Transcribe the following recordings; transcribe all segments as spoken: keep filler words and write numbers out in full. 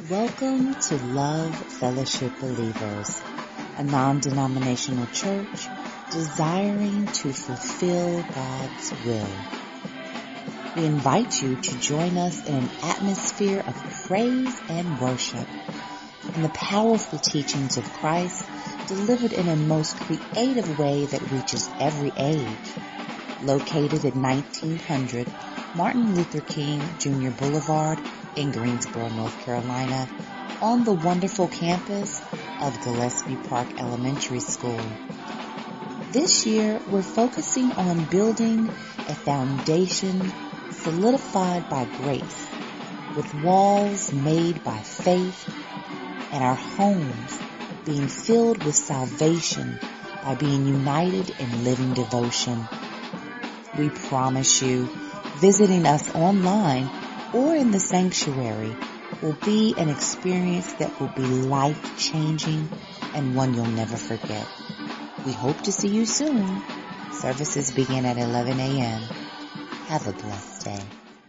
Welcome to Love Fellowship Believers, a non-denominational church desiring to fulfill God's will. We invite you to join us in an atmosphere of praise and worship and the powerful teachings of Christ delivered in a most creative way that reaches every age. Located at nineteen hundred Martin Luther King Junior Boulevard in Greensboro, North Carolina, on the wonderful campus of Gillespie Park Elementary School. This year, we're focusing on building a foundation solidified by grace, with walls made by faith, and our homes being filled with salvation by being united in living devotion. We promise you, visiting us online or in the sanctuary will be an experience that will be life-changing and one you'll never forget. We hope to see you soon. Services begin at eleven a.m. Have a blessed day.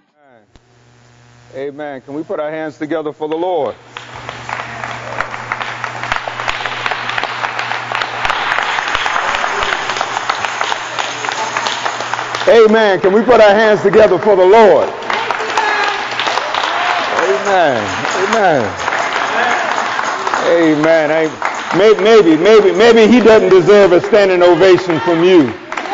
Amen. Can we put our hands together for the Lord? Amen. Can we put our hands together for the Lord? Amen. Amen. Amen. Maybe, maybe, maybe, maybe he doesn't deserve a standing ovation from you.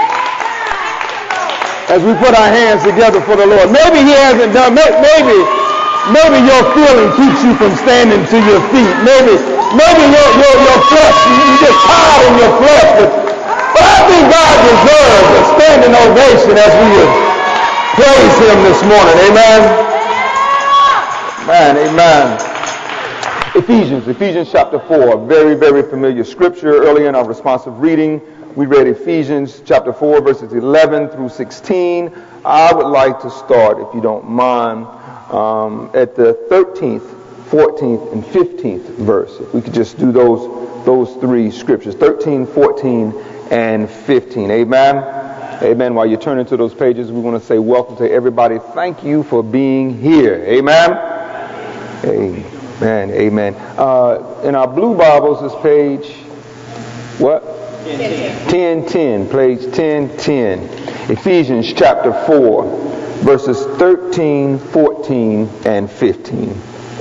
As we put our hands together for the Lord. Maybe he hasn't done, maybe, maybe your feeling keeps you from standing to your feet. Maybe, maybe your, your, your flesh, you just tired in your flesh. But, but I think God deserves a standing ovation as we praise him this morning. Amen. Amen. Amen. Ephesians, Ephesians chapter four, very, very familiar scripture. Earlier in our responsive reading, we read Ephesians chapter four, verses eleven through sixteen. I would like to start, if you don't mind, um, at the thirteenth, fourteenth, and fifteenth verse. If we could just do those, those three scriptures, thirteen, fourteen, and fifteen. Amen. Amen. While you're turning to those pages, we want to say welcome to everybody. Thank you for being here. Amen. Amen. Amen. Uh, in our blue Bibles, this page, what? ten ten. Page ten ten. Ephesians chapter four, verses thirteen, fourteen, and fifteen.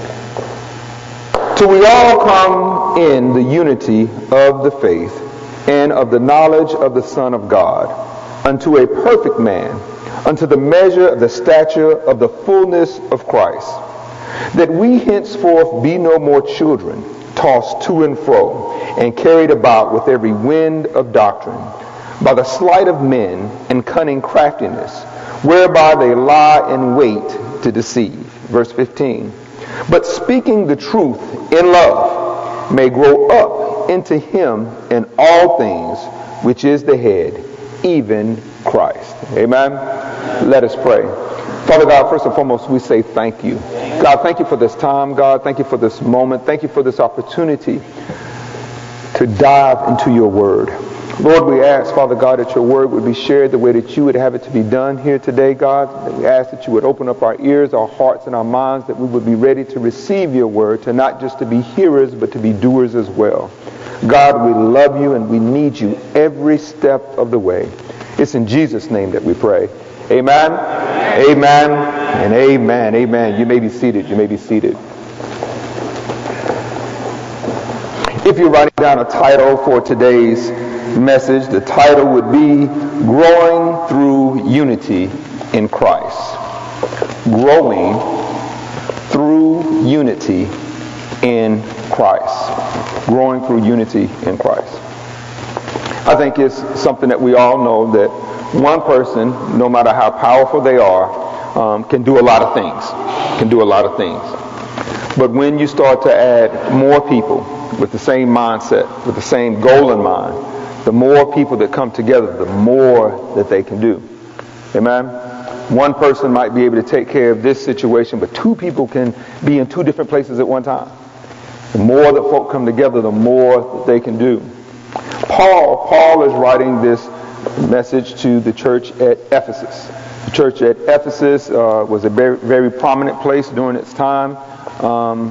Till we all come in the unity of the faith and of the knowledge of the Son of God, unto a perfect man, unto the measure of the stature of the fullness of Christ, that we henceforth be no more children, tossed to and fro, and carried about with every wind of doctrine, by the sleight of men and cunning craftiness, whereby they lie in wait to deceive. Verse fifteen. But speaking the truth in love, may grow up into him in all things, which is the head, even Christ. Amen. Let us pray. Father God, first and foremost, we say thank you. God, thank you for this time, God. Thank you for this moment. Thank you for this opportunity to dive into your word. Lord, we ask, Father God, that your word would be shared the way that you would have it to be done here today, God. That we ask that you would open up our ears, our hearts, and our minds, that we would be ready to receive your word, to not just to be hearers, but to be doers as well. God, we love you and we need you every step of the way. It's in Jesus' name that we pray. Amen, amen, amen, and amen, amen. You may be seated, you may be seated. If you're writing down a title for today's message, the title would be Growing Through Unity in Christ. Growing Through Unity in Christ. Growing Through Unity in Christ. I think it's something that we all know that one person, no matter how powerful they are, um, can do a lot of things. Can do a lot of things. But when you start to add more people with the same mindset, with the same goal in mind, the more people that come together, the more that they can do. Amen? One person might be able to take care of this situation, but two people can be in two different places at one time. The more that folk come together, the more that they can do. Paul, Paul is writing this message to the church at Ephesus. The church at Ephesus uh, was a very, very prominent place during its time. Um,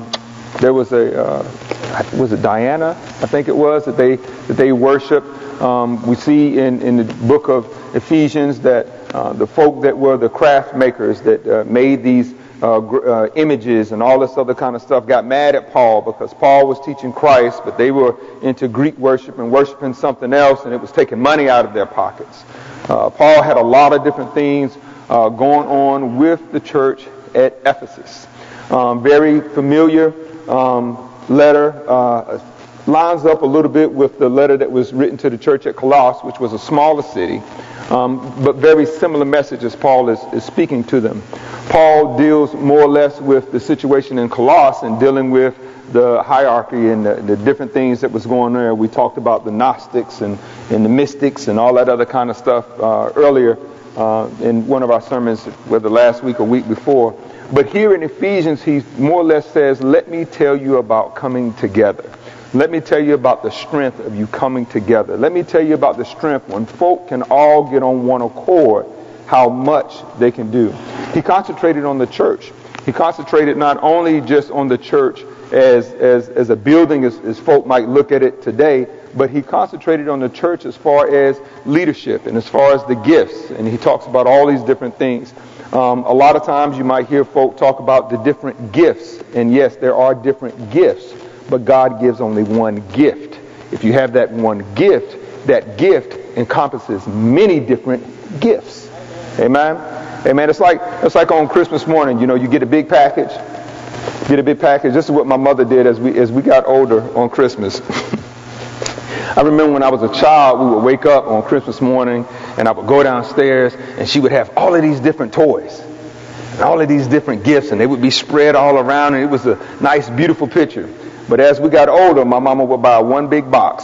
there was a, uh, was it Diana? I think it was, that they, that they worshiped. Um, we see in, in the book of Ephesians that uh, the folk that were the craft makers that uh, made these uh, gr- uh, images and all this other kind of stuff got mad at Paul because Paul was teaching Christ, but they were into Greek worship and worshiping something else, and it was taking money out of their pockets. Uh, Paul had a lot of different things uh, going on with the church at Ephesus. Um, very familiar um, letter. Uh, lines up a little bit with the letter that was written to the church at Colossus, which was a smaller city, um, but very similar messages Paul is, is speaking to them. Paul deals more or less with the situation in Colossus and dealing with the hierarchy and the, the different things that was going on there. We talked about the Gnostics and, and the mystics and all that other kind of stuff uh, earlier uh, in one of our sermons, whether last week or week before. But here in Ephesians, he more or less says, let me tell you about coming together. Let me tell you about the strength of you coming together. Let me tell you about the strength when folk can all get on one accord, how much they can do. He concentrated on the church. He concentrated not only just on the church as as, as a building, as, as folk might look at it today, but he concentrated on the church as far as leadership and as far as the gifts. And he talks about all these different things. Um, a lot of times you might hear folk talk about the different gifts. And yes, there are different gifts. But God gives only one gift. If you have that one gift, that gift encompasses many different gifts. Amen? Amen. It's like it's like on Christmas morning, you know, you get a big package. Get a big package. This is what my mother did as we as we got older on Christmas. I remember when I was a child, we would wake up on Christmas morning and I would go downstairs and she would have all of these different toys. And all of these different gifts, and they would be spread all around, and it was a nice, beautiful picture. But as we got older, my mama would buy one big box.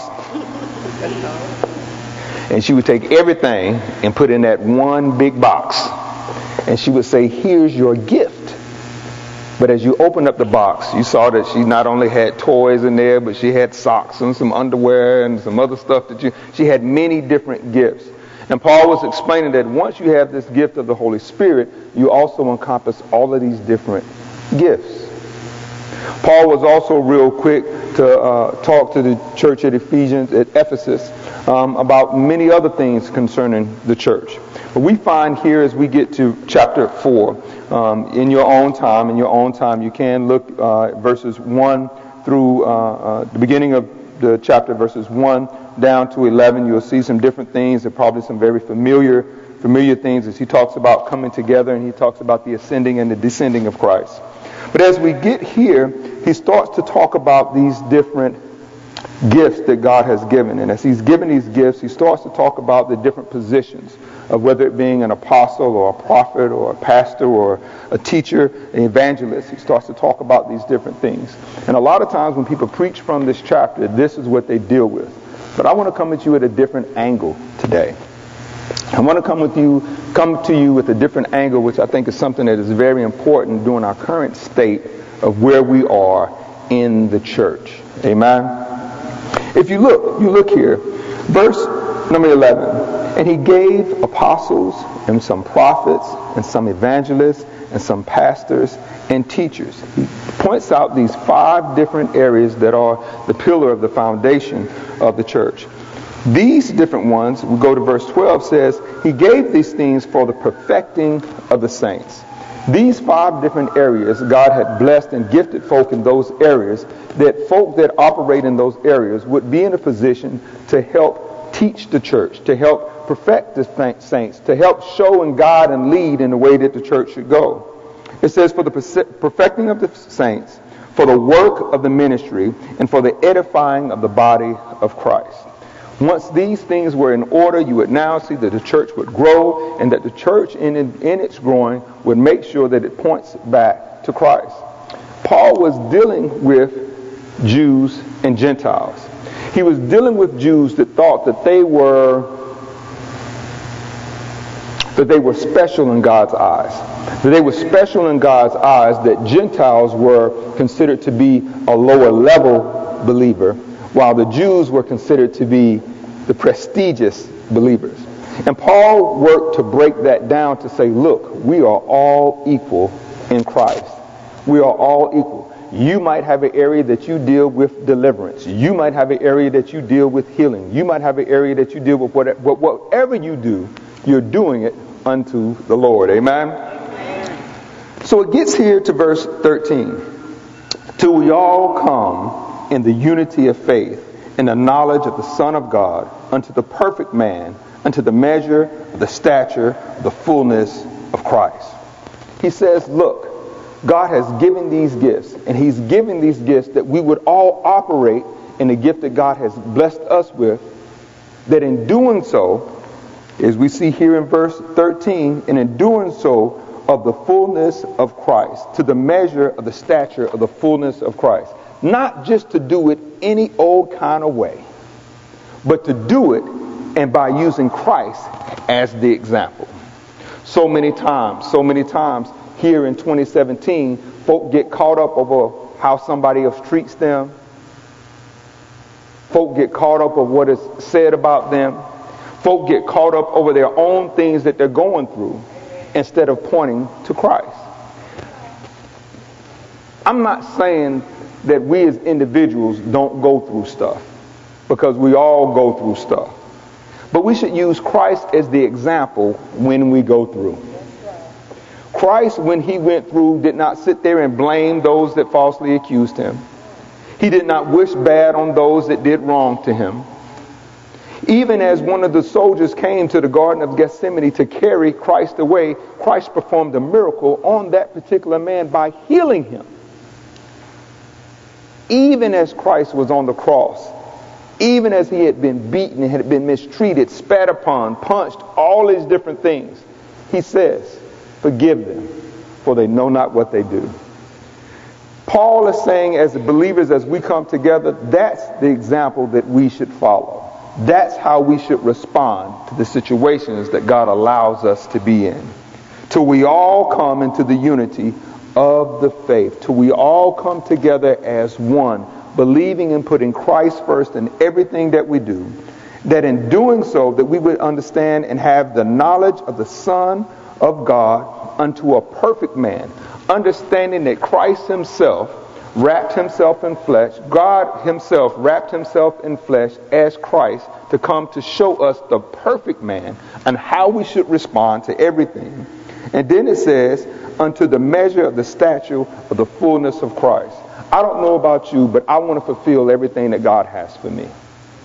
And she would take everything and put in that one big box. And she would say, here's your gift. But as you opened up the box, you saw that she not only had toys in there, but she had socks and some underwear and some other stuff that you, she had many different gifts. And Paul was explaining that once you have this gift of the Holy Spirit, you also encompass all of these different gifts. Paul was also real quick to uh, talk to the church at Ephesians, at Ephesus, um, about many other things concerning the church. But we find here as we get to chapter four, um, in your own time, in your own time, you can look uh, verses one through uh, uh, the beginning of the chapter, verses one down to eleven. You'll see some different things and probably some very familiar familiar things as he talks about coming together and he talks about the ascending and the descending of Christ. But as we get here, he starts to talk about these different gifts that God has given. And as he's given these gifts, he starts to talk about the different positions of whether it being an apostle or a prophet or a pastor or a teacher, an evangelist. He starts to talk about these different things. And a lot of times when people preach from this chapter, this is what they deal with. But I want to come at you at a different angle today. I want to come with you, come to you with a different angle, which I think is something that is very important during our current state of where we are in the church. Amen? If you look, you look here, verse number eleven. And he gave apostles and some prophets and some evangelists and some pastors and teachers. He points out these five different areas that are the pillar of the foundation of the church. These different ones, we go to verse twelve, says, he gave these things for the perfecting of the saints. These five different areas, God had blessed and gifted folk in those areas, that folk that operate in those areas would be in a position to help teach the church, to help perfect the saints, to help show and guide and lead in the way that the church should go. It says, for the perfecting of the saints, for the work of the ministry, and for the edifying of the body of Christ. Once these things were in order, you would now see that the church would grow, and that the church in, in its growing would make sure that it points back to Christ. Paul was dealing with Jews and Gentiles. He was dealing with Jews that thought that they were that they were special in God's eyes. That they were special in God's eyes, that Gentiles were considered to be a lower level believer, while the Jews were considered to be the prestigious believers. And Paul worked to break that down to say, look, we are all equal in Christ. We are all equal. You might have an area that you deal with deliverance. You might have an area that you deal with healing. You might have an area that you deal with whatever, whatever you do, you're doing it unto the Lord. Amen? Amen. So it gets here to verse thirteen. Till we all come in the unity of faith, in the knowledge of the Son of God, unto the perfect man, unto the measure of the stature, the fullness of Christ. He says, look, God has given these gifts, and he's giving these gifts that we would all operate in the gift that God has blessed us with, that in doing so, as we see here in verse thirteen, and in doing so, of the fullness of Christ, to the measure of the stature of the fullness of Christ. Not just to do it any old kind of way, but to do it and by using Christ as the example. So many times, so many times here in twenty seventeen, folk get caught up over how somebody else treats them. Folk get caught up over what is said about them. Folk get caught up over their own things that they're going through instead of pointing to Christ. I'm not saying that we as individuals don't go through stuff, because we all go through stuff. But we should use Christ as the example when we go through. Christ, when he went through, did not sit there and blame those that falsely accused him. He did not wish bad on those that did wrong to him. Even as one of the soldiers came to the Garden of Gethsemane to carry Christ away, Christ performed a miracle on that particular man by healing him. Even as Christ was on the cross, even as he had been beaten and had been mistreated, spat upon, punched, all these different things, he says, forgive them, for they know not what they do. Paul is saying, as believers, as we come together, that's the example that we should follow. That's how we should respond to the situations that God allows us to be in. Till we all come into the unity of the faith, till we all come together as one, believing and putting Christ first in everything that we do, that in doing so that we would understand and have the knowledge of the Son of God unto a perfect man, understanding that Christ himself wrapped himself in flesh, God himself wrapped himself in flesh as Christ to come to show us the perfect man and how we should respond to everything. And then it says, unto the measure of the stature of the fullness of Christ. I don't know about you, but I want to fulfill everything that God has for me.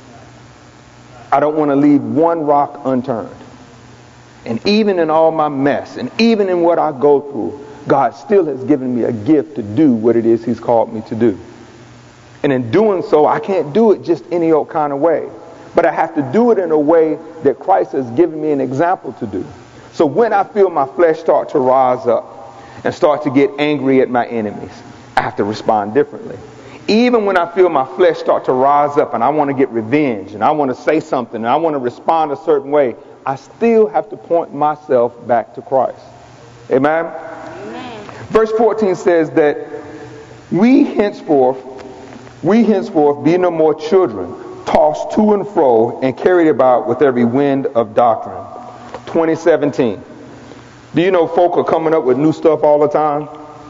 I don't want to leave one rock unturned. And even in all my mess, and even in what I go through, God still has given me a gift to do what it is he's called me to do. And in doing so, I can't do it just any old kind of way. But I have to do it in a way that Christ has given me an example to do. So when I feel my flesh start to rise up and start to get angry at my enemies, I have to respond differently. Even when I feel my flesh start to rise up and I want to get revenge and I want to say something and I want to respond a certain way, I still have to point myself back to Christ. Amen? Amen. Verse fourteen says that we henceforth, we henceforth be no more children, tossed to and fro and carried about with every wind of doctrine. twenty seventeen. Do you know folk are coming up with new stuff all the time?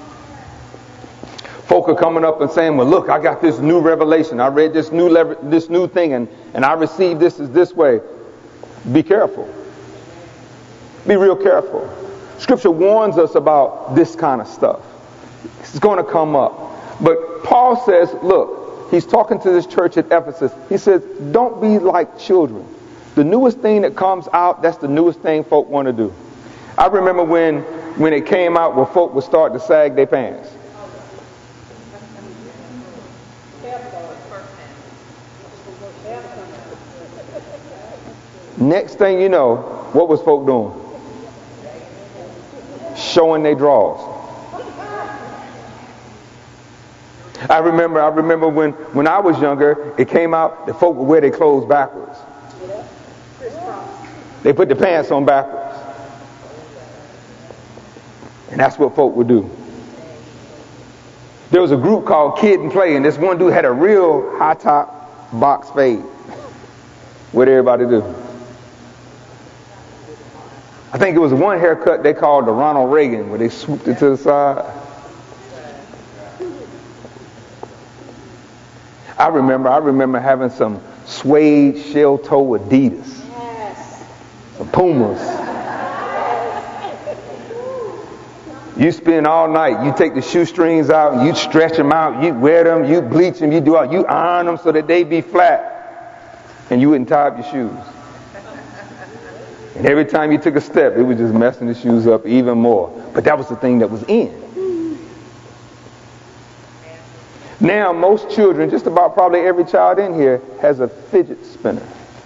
Folk are coming up and saying, well, look, I got this new revelation. I read this new lever- this new thing and, and I received this is this way. Be careful. Be real careful. Scripture warns us about this kind of stuff. It's going to come up. But Paul says, look, he's talking to this church at Ephesus. He says, don't be like children. The newest thing that comes out, that's the newest thing folk want to do. I remember when, when it came out where folk would start to sag their pants. Next thing you know, what was folk doing? Showing their drawers. I remember, I remember when, when I was younger, it came out that folk would wear their clothes backwards. They put the pants on backwards. And that's what folk would do. There was a group called Kid and Play, and this one dude had a real high top box fade. What did everybody do? I think it was one haircut they called the Ronald Reagan, where they swooped it to the side. I remember, I remember having some suede shell toe Adidas, some Pumas. You spend all night, you take the shoestrings out, you stretch them out, you wear them, you bleach them, you do all, you iron them so that they be flat, and you wouldn't tie up your shoes. And every time you took a step, it was just messing the shoes up even more. But that was the thing that was in. Now, most children, just about probably every child in here, has a fidget spinner.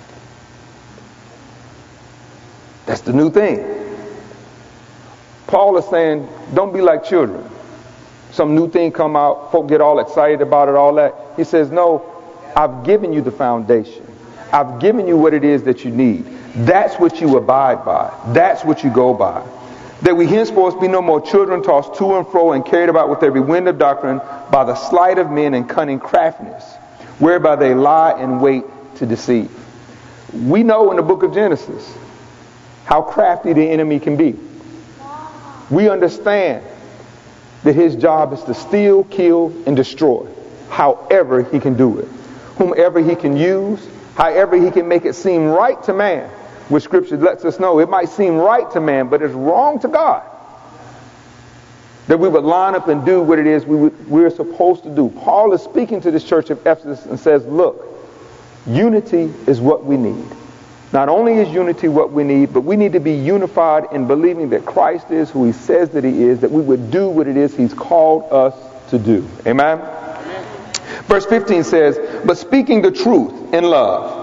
That's the new thing. Paul is saying, don't be like children. Some new thing come out, folk get all excited about it, all that. He says, no, I've given you the foundation. I've given you what it is that you need. That's what you abide by. That's what you go by. That we henceforth be no more children tossed to and fro and carried about with every wind of doctrine by the sleight of men and cunning craftiness, whereby they lie in wait to deceive. We know in the book of Genesis how crafty the enemy can be. We understand that his job is to steal, kill, and destroy. However he can do it. Whomever he can use, however he can make it seem right to man. Which Scripture lets us know it might seem right to man, but it's wrong to God. That we would line up and do what it is we would, we're supposed to do. Paul is speaking to this church of Ephesus and says, look, unity is what we need. Not only is unity what we need, but we need to be unified in believing that Christ is who he says that he is, that we would do what it is he's called us to do. Amen? Amen. Verse fifteen says, but speaking the truth in love.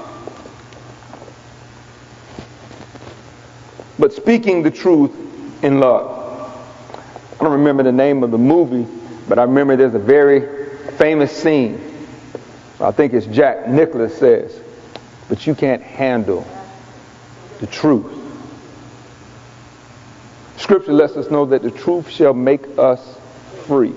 But speaking the truth in love. I don't remember the name of the movie, but I remember there's a very famous scene. I think it's Jack Nicklaus says, but you can't handle the truth. Scripture lets us know that the truth shall make us free.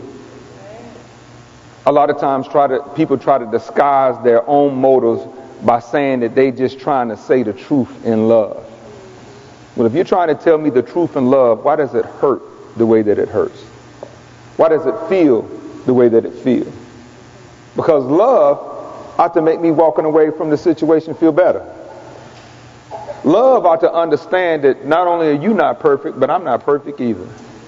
A lot of times try to, people try to disguise their own motives by saying that they just trying to say the truth in love. Well, if you're trying to tell me the truth in love, why does it hurt the way that it hurts? Why does it feel the way that it feels? Because love ought to make me walking away from the situation feel better. Love ought to understand that not only are you not perfect, but I'm not perfect either.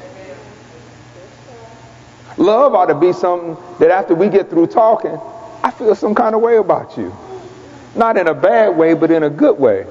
Love ought to be something that after we get through talking, I feel some kind of way about you. Not in a bad way, but in a good way.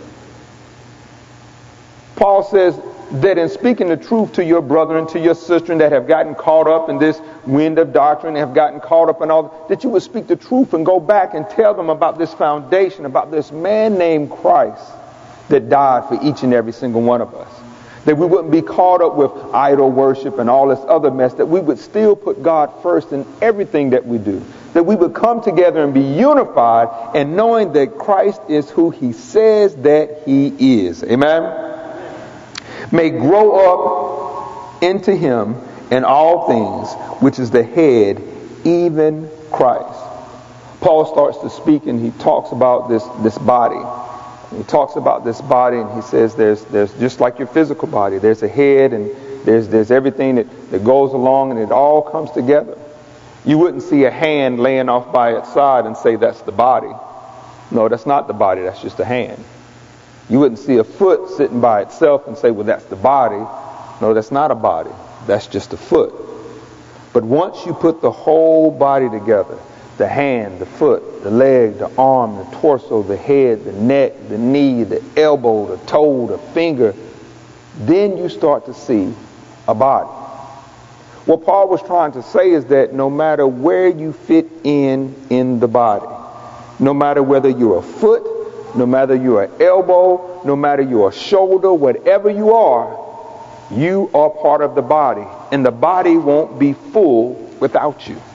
Paul says that in speaking the truth to your brother and to your sister that have gotten caught up in this wind of doctrine, have gotten caught up in all, that you would speak the truth and go back and tell them about this foundation, about this man named Christ that died for each and every single one of us. That we wouldn't be caught up with idol worship and all this other mess, that we would still put God first in everything that we do. That we would come together and be unified and knowing that Christ is who he says that he is. Amen? May grow up into him in all things, which is the head, even Christ. Paul starts to speak and he talks about this, this body. He talks about this body and he says there's there's just like your physical body, there's a head and there's there's everything that, that goes along and it all comes together. You wouldn't see a hand laying off by its side and say that's the body. No, that's not the body, that's just a hand. You wouldn't see a foot sitting by itself and say, well, that's the body. No, that's not a body. That's just a foot. But once you put the whole body together, the hand, the foot, the leg, the arm, the torso, the head, the neck, the knee, the elbow, the toe, the finger, then you start to see a body. What Paul was trying to say is that no matter where you fit in in the body, no matter whether you're a foot, no matter you're an elbow, no matter you're a shoulder, whatever you are, you are part of the body. And the body won't be full without you.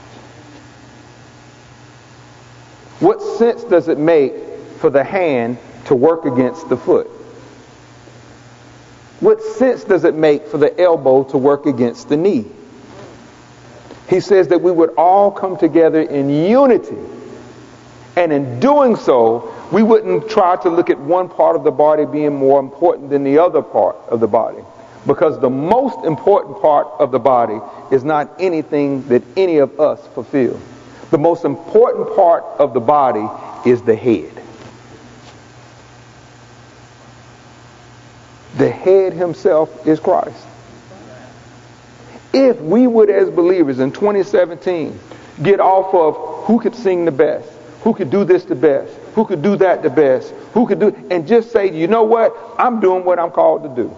What sense does it make for the hand to work against the foot? What sense does it make for the elbow to work against the knee? He says that we would all come together in unity. And in doing so, we wouldn't try to look at one part of the body being more important than the other part of the body. Because the most important part of the body is not anything that any of us fulfill. The most important part of the body is the head. The head himself is Christ. If we would, as believers in twenty seventeen, get off of who could sing the best, who could do this the best, who could do that the best, who could do, and just say, you know what, I'm doing what I'm called to do.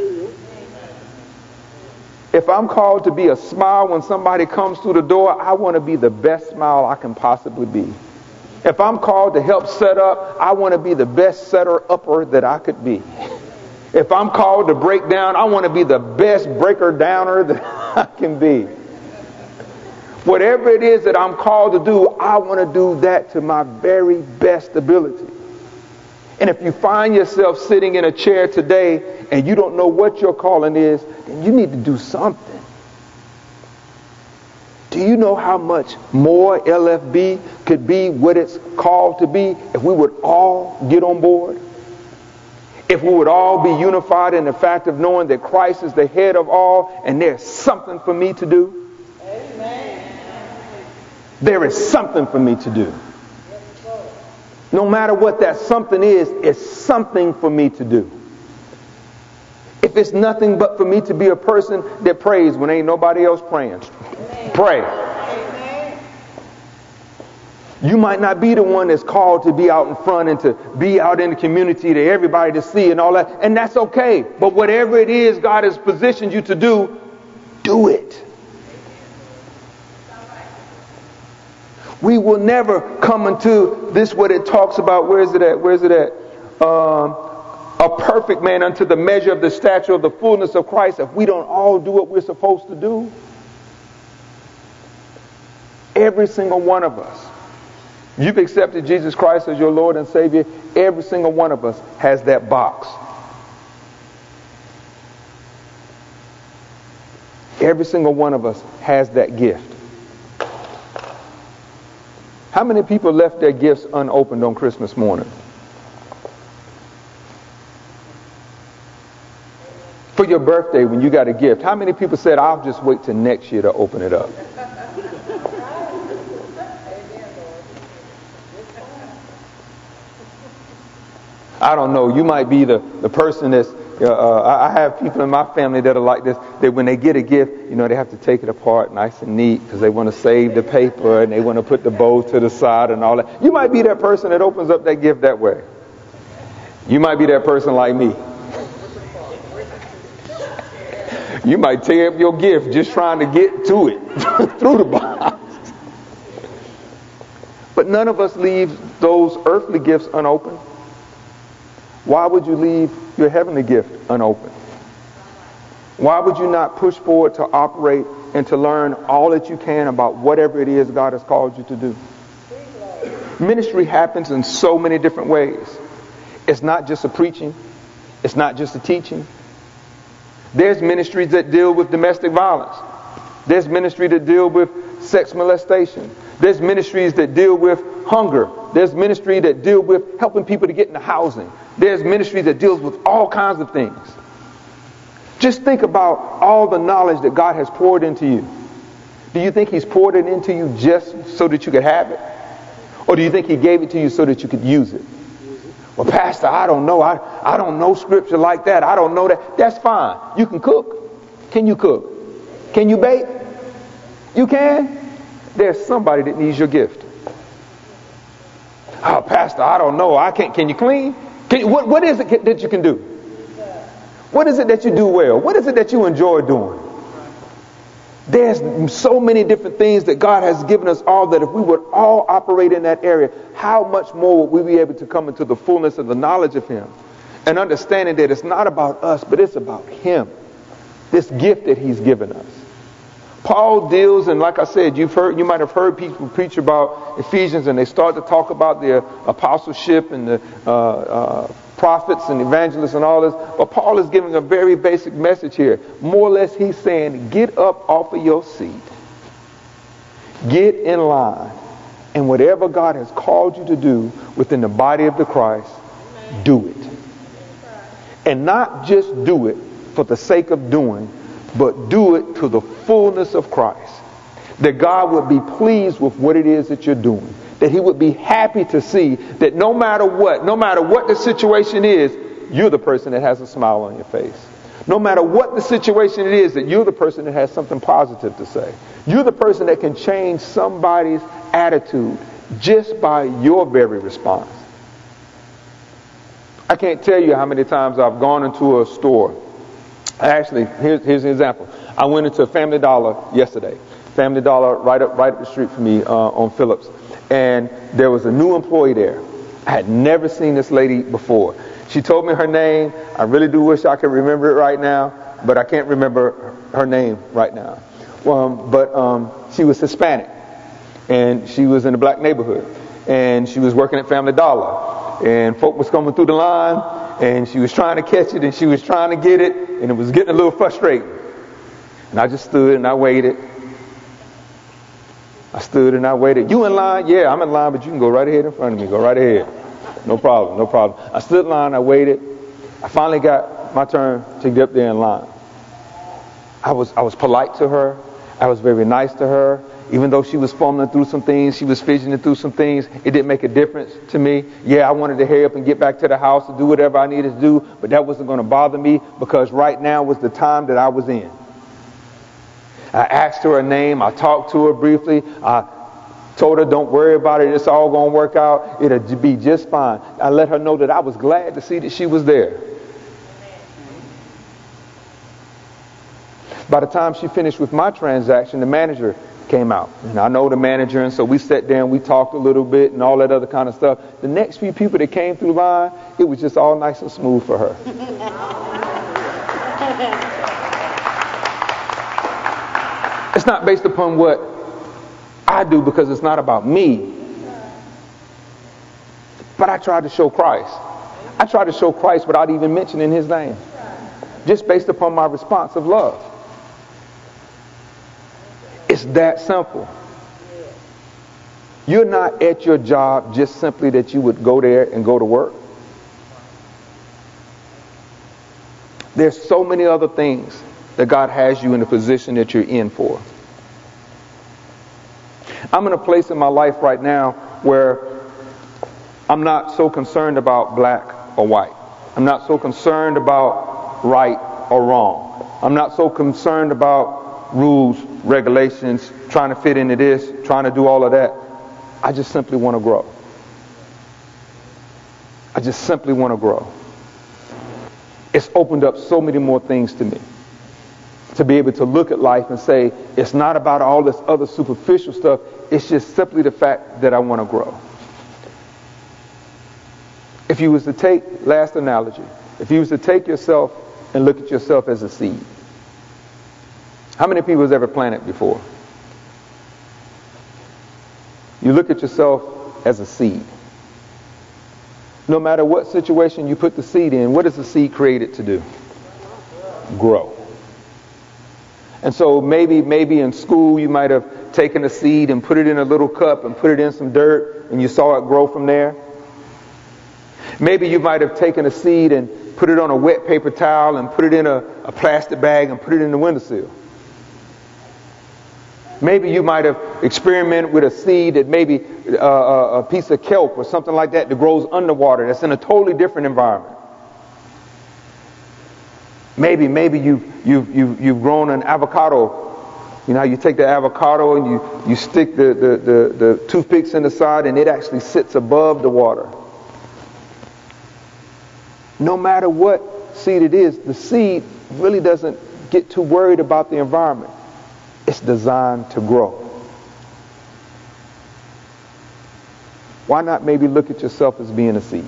If I'm called to be a smile when somebody comes through the door, I want to be the best smile I can possibly be. If I'm called to help set up, I want to be the best setter-upper that I could be. If I'm called to break down, I want to be the best breaker-downer that I can be. Whatever it is that I'm called to do, I want to do that to my very best ability. And if you find yourself sitting in a chair today and you don't know what your calling is, then you need to do something. Do you know how much more L F B could be what it's called to be if we would all get on board? If we would all be unified in the fact of knowing that Christ is the head of all and there's something for me to do? Amen. There is something for me to do. No matter what that something is, it's something for me to do. If it's nothing but for me to be a person that prays when ain't nobody else praying, pray. You might not be the one that's called to be out in front and to be out in the community to everybody to see and all that. And that's okay. But whatever it is God has positioned you to do, do it. We will never come into this, what it talks about. Where is it at? Where is it at? Um, a perfect man unto the measure of the stature of the fullness of Christ. If we don't all do what we're supposed to do. Every single one of us. You've accepted Jesus Christ as your Lord and Savior. Every single one of us has that box. Every single one of us has that gift. How many people left their gifts unopened on Christmas morning? For your birthday, when you got a gift, how many people said, I'll just wait till next year to open it up? I don't know. You might be the, the person that's, uh, I have people in my family that are like this, that when they get a gift, you know, they have to take it apart nice and neat because they want to save the paper and they want to put the bow to the side and all that. You might be that person that opens up that gift that way. You might be that person like me. You might tear up your gift just trying to get to it through the box. But none of us leave those earthly gifts unopened. Why would you leave your heavenly gift unopened? Why would you not push forward to operate and to learn all that you can about whatever it is God has called you to do? Ministry happens in so many different ways. It's not just a preaching. It's not just a teaching. There's ministries that deal with domestic violence. There's ministry that deal with sex molestation. There's ministries that deal with hunger. There's ministry that deal with helping people to get into housing. There's ministry that deals with all kinds of things. Just think about all the knowledge that God has poured into you. Do you think He's poured it into you just so that you could have it? Or do you think He gave it to you so that you could use it? Well, Pastor, I don't know. I, I don't know scripture like that. I don't know that. That's fine. You can cook. Can you cook? Can you bake? You can? There's somebody that needs your gift. Oh, Pastor, I don't know. I can't. Can you clean? Can you, what, what is it that you can do? What is it that you do well? What is it that you enjoy doing? There's so many different things that God has given us all that if we would all operate in that area, how much more would we be able to come into the fullness of the knowledge of Him and understanding that it's not about us, but it's about Him, this gift that He's given us. Paul deals, and like I said, you've heard, you might have heard people preach about Ephesians, and they start to talk about the apostleship and the uh, uh, prophets and evangelists and all this. But Paul is giving a very basic message here. More or less, he's saying, get up off of your seat, get in line, and whatever God has called you to do within the body of the Christ, do it. And not just do it for the sake of doing, but do it to the fullness of Christ. That God would be pleased with what it is that you're doing. That he would be happy to see that no matter what, no matter what the situation is, you're the person that has a smile on your face. No matter what the situation it is, that you're the person that has something positive to say. You're the person that can change somebody's attitude just by your very response. I can't tell you how many times I've gone into a store. Actually, here's, here's an example. I went into Family Dollar yesterday. Family Dollar right up right up the street from me uh, on Phillips. And there was a new employee there. I had never seen this lady before. She told me her name. I really do wish I could remember it right now, but I can't remember her name right now. Um, but um, she was Hispanic, and she was in a black neighborhood, and she was working at Family Dollar, and folk was coming through the line, and she was trying to catch it, and she was trying to get it, and it was getting a little frustrating. And I just stood and I waited. I stood and I waited. You in line? Yeah, I'm in line, but you can go right ahead in front of me. Go right ahead. No problem, no problem. I stood in line, I waited. I finally got my turn to get up there in line. I was I was polite to her. I was very nice to her. Even though she was fumbling through some things, she was fidgeting through some things, it didn't make a difference to me. Yeah, I wanted to hurry up and get back to the house and do whatever I needed to do, but that wasn't going to bother me because right now was the time that I was in. I asked her her name. I talked to her briefly. I told her, don't worry about it. It's all going to work out. It'll be just fine. I let her know that I was glad to see that she was there. By the time she finished with my transaction, the manager came out. And I know the manager, and so we sat there and we talked a little bit and all that other kind of stuff. The next few people that came through line, it was just all nice and smooth for her. It's not based upon what I do because it's not about me. But I tried to show Christ. I tried to show Christ without even mentioning his name. Just based upon my response of love. It's that simple. You're not at your job just simply that you would go there and go to work. There's so many other things that God has you in the position that you're in for. I'm in a place in my life right now where I'm not so concerned about black or white. I'm not so concerned about right or wrong. I'm not so concerned about rules, regulations, trying to fit into this, trying to do all of that. I just simply want to grow. I just simply want to grow. It's opened up so many more things to me. To be able to look at life and say, it's not about all this other superficial stuff. It's just simply the fact that I want to grow. If you was to take, last analogy, if you was to take yourself and look at yourself as a seed. How many people has ever planted before? You look at yourself as a seed. No matter what situation you put the seed in, what is the seed created to do? Grow. And so maybe maybe in school you might have taken a seed and put it in a little cup and put it in some dirt and you saw it grow from there. Maybe you might have taken a seed and put it on a wet paper towel and put it in a, a plastic bag and put it in the windowsill. Maybe you might have experimented with a seed that maybe uh, a piece of kelp or something like that that grows underwater, that's in a totally different environment. Maybe, maybe you, you've, you've, you've grown an avocado. You know how you take the avocado and you, you stick the, the, the, the toothpicks in the side and it actually sits above the water. No matter what seed it is, the seed really doesn't get too worried about the environment. It's designed to grow. Why not maybe look at yourself as being a seed?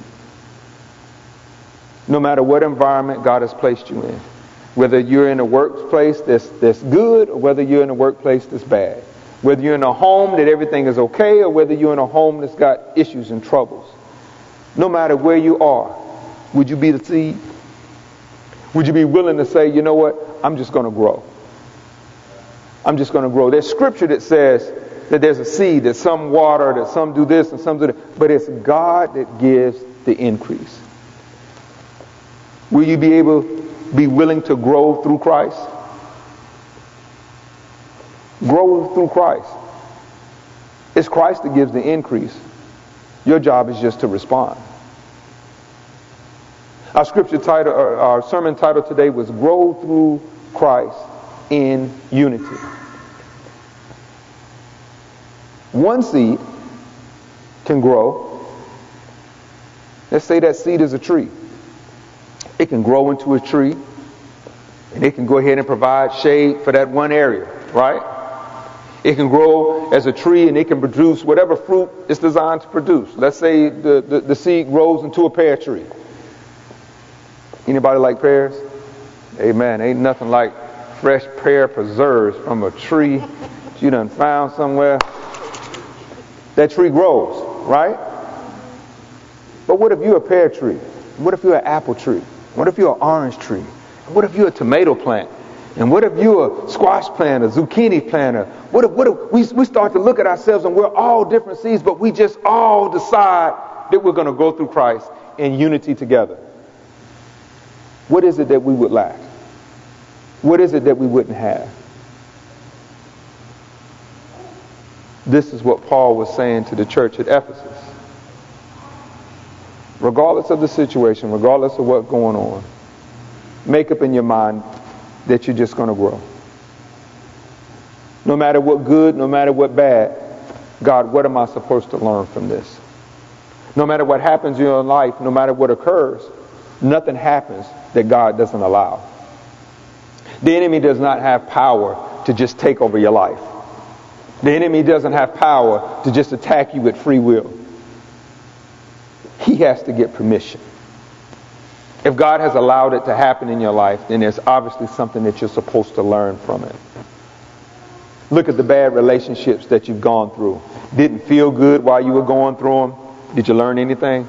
No matter what environment God has placed you in. Whether you're in a workplace that's, that's good or whether you're in a workplace that's bad. Whether you're in a home that everything is okay or whether you're in a home that's got issues and troubles. No matter where you are, would you be the seed? Would you be willing to say, you know what, I'm just going to grow. I'm just going to grow. There's scripture that says that there's a seed, that some water, that some do this and some do that. But it's God that gives the increase. Will you be able, be willing to grow through Christ? Grow through Christ. It's Christ that gives the increase. Your job is just to respond. Our scripture title, or our sermon title today was Grow Through Christ in Unity. One seed can grow. Let's say that seed is a tree. It can grow into a tree, and it can go ahead and provide shade for that one area, right? It can grow as a tree, and it can produce whatever fruit it's designed to produce. Let's say the, the, the seed grows into a pear tree. Anybody like pears? Amen. Ain't nothing like fresh pear preserves from a tree you done found somewhere. That tree grows, right? But what if you're a pear tree? What if you're an apple tree? What if you're an orange tree? What if you're a tomato plant? And what if you're a squash plant, a zucchini plant? What if, what if we, we start to look at ourselves and we're all different seeds, but we just all decide that we're going to go through Christ in unity together? What is it that we would lack? What is it that we wouldn't have? This is what Paul was saying to the church at Ephesus. Regardless of the situation, regardless of what's going on, make up in your mind that you're just going to grow. No matter what good, no matter what bad, God, what am I supposed to learn from this? No matter what happens in your life, no matter what occurs, nothing happens that God doesn't allow. The enemy does not have power to just take over your life. The enemy doesn't have power to just attack you with free will. He has to get permission. If God has allowed it to happen in your life, then there's obviously something that you're supposed to learn from it. Look at the bad relationships that you've gone through. Didn't feel good while you were going through them. Did you learn anything?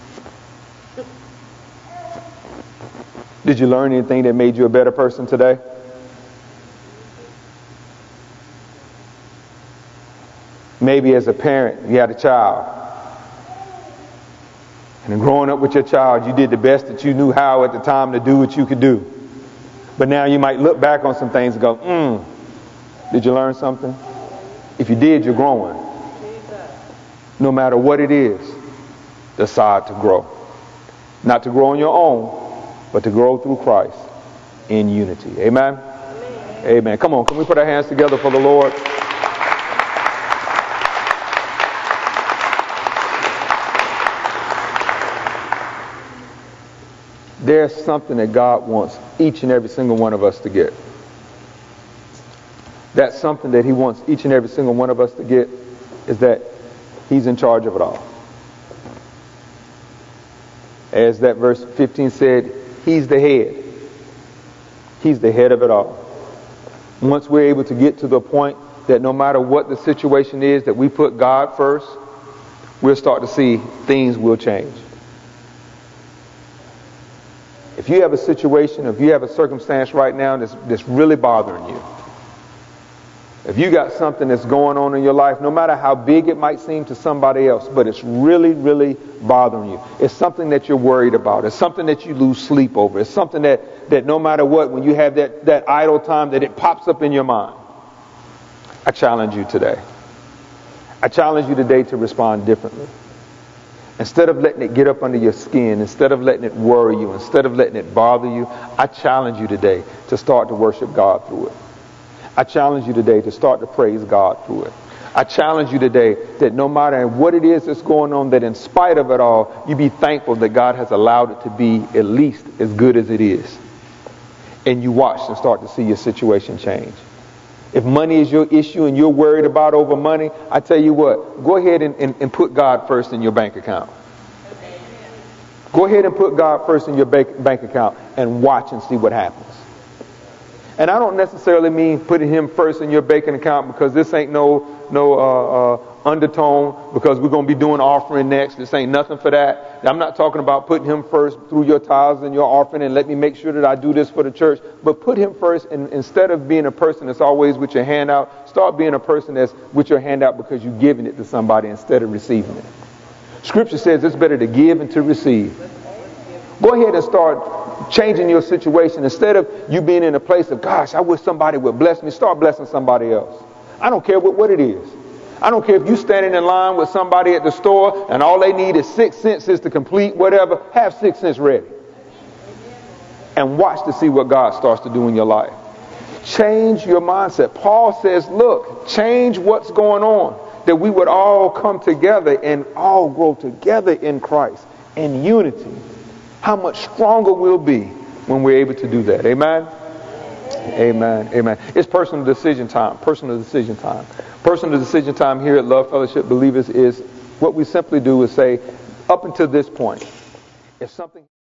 Did you learn anything that made you a better person today? Maybe as a parent, you had a child. And in growing up with your child, you did the best that you knew how at the time to do what you could do. But now you might look back on some things and go, hmm, did you learn something? If you did, you're growing. No matter what it is, decide to grow. Not to grow on your own, but to grow through Christ in unity. Amen? Amen. Amen. Come on, can we put our hands together for the Lord? There's something that God wants each and every single one of us to get. That's something that He wants each and every single one of us to get, is that He's in charge of it all. As that verse fifteen said, He's the head. He's the head of it all. Once we're able to get to the point that no matter what the situation is, that we put God first, we'll start to see things will change. If you have a situation, if you have a circumstance right now that's, that's really bothering you, if you got something that's going on in your life, no matter how big it might seem to somebody else, but it's really, really bothering you. It's something that you're worried about. It's something that you lose sleep over. It's something that, that no matter what, when you have that, that idle time, that it pops up in your mind. I challenge you today. I challenge you today to respond differently. Instead of letting it get up under your skin, instead of letting it worry you, instead of letting it bother you, I challenge you today to start to worship God through it. I challenge you today to start to praise God through it. I challenge you today that no matter what it is that's going on, that in spite of it all, you be thankful that God has allowed it to be at least as good as it is. And you watch and start to see your situation change. If money is your issue and you're worried about over money, I tell you what, go ahead and, and, and put God first in your bank account. Go ahead and put God first in your bank, bank account and watch and see what happens. And I don't necessarily mean putting Him first in your banking account, because this ain't no no uh, uh, undertone, because we're going to be doing offering next. This ain't nothing for that. I'm not talking about putting Him first through your tithes and your offering and let me make sure that I do this for the church. But put Him first, and instead of being a person that's always with your hand out, start being a person that's with your hand out because you're giving it to somebody instead of receiving it. Scripture says it's better to give and to receive. Go ahead and start changing your situation. Instead of you being in a place of, gosh, I wish somebody would bless me, start blessing somebody else. I don't care what, what it is. I don't care if you're standing in line with somebody at the store and all they need is six sentences to complete whatever. Have six cents ready. And watch to see what God starts to do in your life. Change your mindset. Paul says, look, change what's going on, that we would all come together and all grow together in Christ in unity. How much stronger we'll be when we're able to do that. Amen? Amen. Amen. It's personal decision time. Personal decision time. Personal decision time here at Love Fellowship Believers is what we simply do is say, up until this point, if something